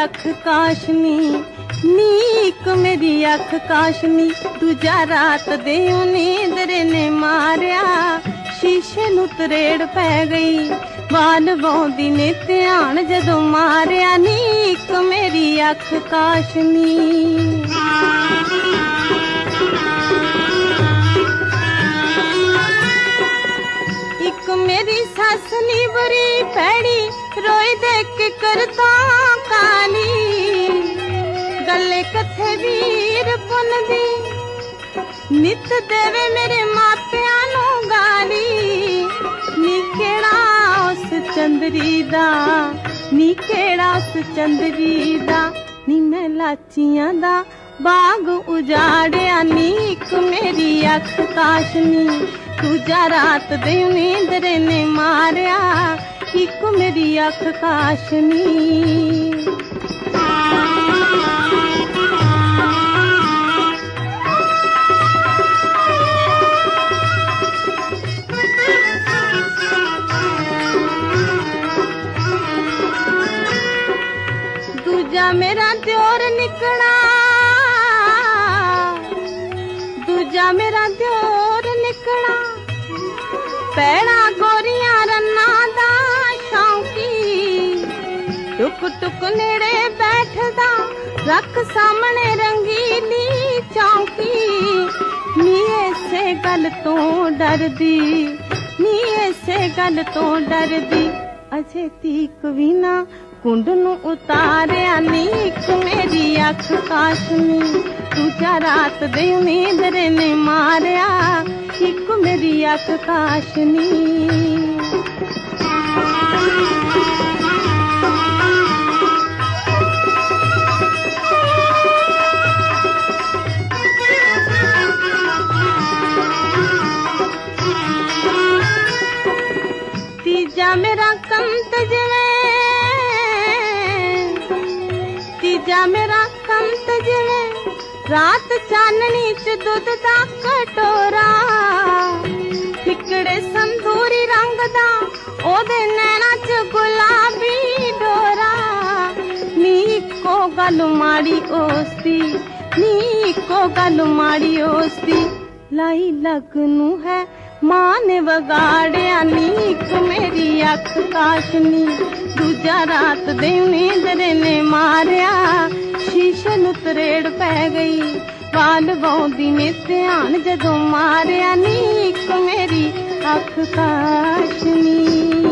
अख काशनी नीक मेरी अख काशनी दूजा रात दे नींदरे ने मारिया शीशे नू तरेड़ पै गई बाल बौंदी ने ध्यान जदों मारिया नीक मेरी अख काशनी एक मेरी सस नी बुरी पैड़ी रोई देख करता काली गले कथे वीर पुन दी नित देवे मेरे मापिया नू गाली नी केड़ा उस चंदरी दा नी केड़ा उस चंदरी दा नी मैं लाचियां दा बाग उजाड़िया नीक मेरी अख काशनी दूजा रात दे नींदरे ने मारिया एक मेरी अख काशनी दूजा मेरा द्योर निकला दूजा मेरा द्योर निकला पैड़ा गोरियां रन्ना दा शौकी टुक टुक नेड़े बैठदा रख सामने रंगीली चौकी नी ऐसे गल तो डरदी नी ऐसे गल तो डरदी अजे तीक भी ना कुंड नू उतारिया नीक मेरी अख काशनी दूजा रात दे नींदरे ने मारिया एक मेरी अख काशनी तीजा मेरा कंत जिवें तीजा मेरा कंत जिवें रात चाननी च दुध दा कटोरा फिकड़े संधूरी रंग दा ओदे नैना च गुलाबी डोरा नी को गल माड़ी ओसदी नी को गल माड़ी ओसदी लाई लगनू है मां ने वगाड़िया नीक मेरी अख काशनी दूजा रात दे नींदरे ने मारिया शीशे नू तरेड़ पै गई बाल बौंदी ने ध्यान जदों मारिया नीक मेरी अख काशनी।